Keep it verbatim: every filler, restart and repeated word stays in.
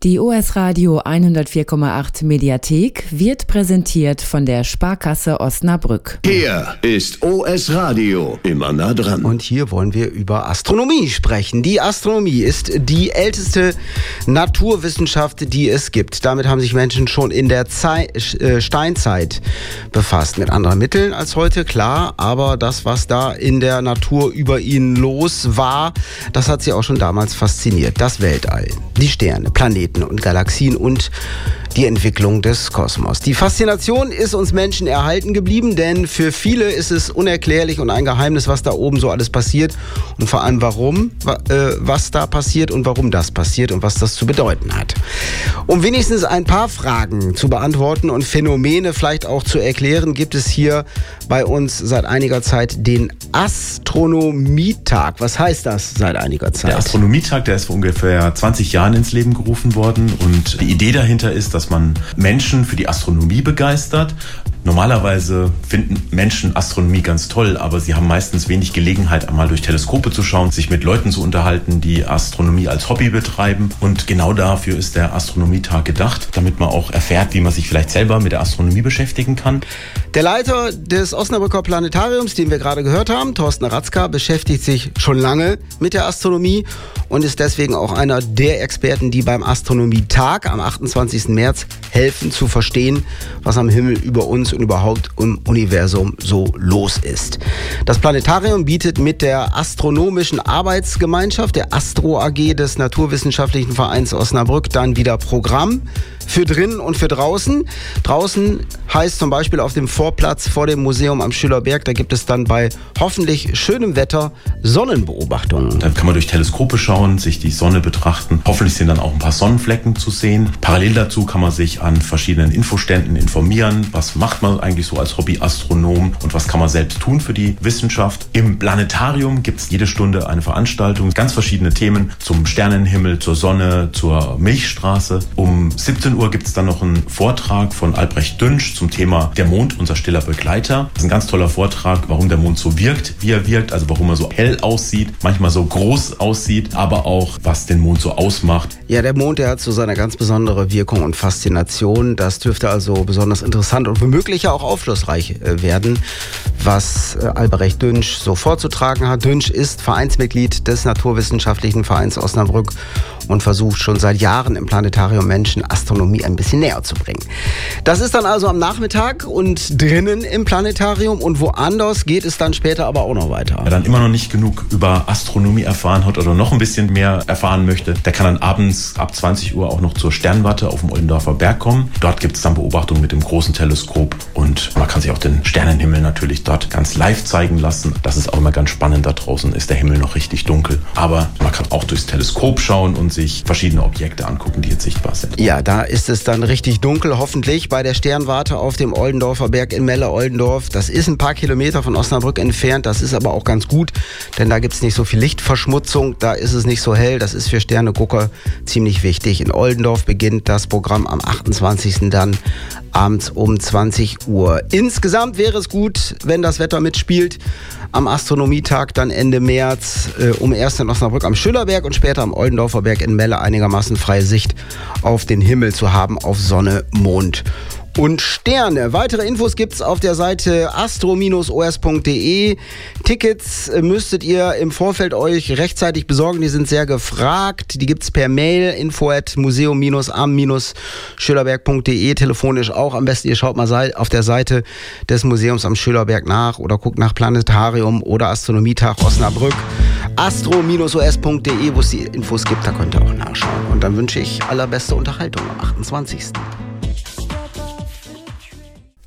Die O S Radio hundertvier Komma acht Mediathek wird präsentiert von der Sparkasse Osnabrück. Hier ist O S Radio, immer nah dran. Und hier wollen wir über Astronomie sprechen. Die Astronomie ist die älteste Naturwissenschaft, die es gibt. Damit haben sich Menschen schon in der Zei- äh, Steinzeit befasst. Mit anderen Mitteln als heute, klar. Aber das, was da in der Natur über ihnen los war, das hat sie auch schon damals fasziniert. Das Weltall, die Sterne, Planeten und Galaxien und die Entwicklung des Kosmos. Die Faszination ist uns Menschen erhalten geblieben, denn für viele ist es unerklärlich und ein Geheimnis, was da oben so alles passiert und vor allem warum, was da passiert und warum das passiert und was das zu bedeuten hat. Um wenigstens ein paar Fragen zu beantworten und Phänomene vielleicht auch zu erklären, gibt es hier bei uns seit einiger Zeit den Astronomietag. Was heißt das seit einiger Zeit? Der Astronomietag, der ist vor ungefähr zwanzig Jahren ins Leben gerufen worden und die Idee dahinter ist, dass man Menschen für die Astronomie begeistert. Normalerweise finden Menschen Astronomie ganz toll, aber sie haben meistens wenig Gelegenheit, einmal durch Teleskope zu schauen, sich mit Leuten zu unterhalten, die Astronomie als Hobby betreiben. Und genau dafür ist der Astronomietag gedacht, damit man auch erfährt, wie man sich vielleicht selber mit der Astronomie beschäftigen kann. Der Leiter des Osnabrücker Planetariums, den wir gerade gehört haben, Thorsten Ratzka, beschäftigt sich schon lange mit der Astronomie und ist deswegen auch einer der Experten, die beim Astronomietag am achtundzwanzigsten März helfen zu verstehen, was am Himmel über uns und überhaupt im Universum so los ist. Das Planetarium bietet mit der Astronomischen Arbeitsgemeinschaft, der Astro A G des Naturwissenschaftlichen Vereins Osnabrück, dann wieder Programm für drinnen und für draußen. Draußen heißt zum Beispiel auf dem Vorplatz vor dem Museum am Schülerberg, da gibt es dann bei hoffentlich schönem Wetter Sonnenbeobachtungen. Dann kann man durch Teleskope schauen, sich die Sonne betrachten. Hoffentlich sind dann auch ein paar Sonnenflecken zu sehen. Parallel dazu kann man sich an verschiedenen Infoständen informieren. Was macht man eigentlich so als Hobbyastronom und was kann man selbst tun für die Wissenschaft? Im Planetarium gibt es jede Stunde eine Veranstaltung, ganz verschiedene Themen zum Sternenhimmel, zur Sonne, zur Milchstraße. Um siebzehn Uhr gibt es dann noch einen Vortrag von Albrecht Dünsch zum Thema Der Mond, unser stiller Begleiter. Das ist ein ganz toller Vortrag, warum der Mond so wirkt, wie er wirkt, also warum er so hell aussieht, manchmal so groß aussieht, aber auch, was den Mond so ausmacht. Ja, der Mond, der hat so seine ganz besondere Wirkung und Faszination. Das dürfte also besonders interessant und womöglich auch aufschlussreich werden, was Albrecht Dünsch so vorzutragen hat. Dünsch ist Vereinsmitglied des Naturwissenschaftlichen Vereins Osnabrück und versucht schon seit Jahren im Planetarium Menschen Astronomie ein bisschen näher zu bringen. Das ist dann also am Nachmittag und drinnen im Planetarium und woanders geht es dann später aber auch noch weiter. Wer dann immer noch nicht genug über Astronomie erfahren hat oder noch ein bisschen mehr erfahren möchte, der kann dann abends ab zwanzig Uhr auch noch zur Sternwarte auf dem Oldendorfer Berg kommen. Dort gibt es dann Beobachtungen mit dem großen Teleskop und man kann sich auch den Sternenhimmel natürlich dort ganz live zeigen lassen. Das ist auch immer ganz spannend. Da draußen ist der Himmel noch richtig dunkel, aber man kann auch durchs Teleskop schauen und sich verschiedene Objekte angucken, die jetzt sichtbar sind. Ja, da ist es dann richtig dunkel, hoffentlich bei der Sternwarte auf dem Oldendorfer Berg in Melle-Oldendorf. Das ist ein paar Kilometer von Osnabrück entfernt, das ist aber auch ganz gut, denn da gibt es nicht so viel Lichtverschmutzung, da ist es nicht so hell, das ist für Sternegucker ziemlich wichtig. In Oldendorf beginnt das Programm am achtundzwanzigsten dann abends um zwanzig Uhr. Insgesamt wäre es gut, wenn das Wetter mitspielt. Am Astronomietag dann Ende März äh, um erst in Osnabrück am Schülerberg und später am Oldendorfer Berg in Melle einigermaßen freie Sicht auf den Himmel zu haben, auf Sonne, Mond und Sterne. Weitere Infos gibt's auf der Seite astro o s punkt d e. Tickets müsstet ihr im Vorfeld euch rechtzeitig besorgen, die sind sehr gefragt. Die gibt's per Mail, info at museum am schülerberg punkt d e, telefonisch auch. Am besten ihr schaut mal auf der Seite des Museums am Schülerberg nach oder guckt nach Planetarium oder Astronomietag Osnabrück. astro o s punkt d e, wo es die Infos gibt, da könnt ihr auch nachschauen. Und dann wünsche ich allerbeste Unterhaltung am achtundzwanzigsten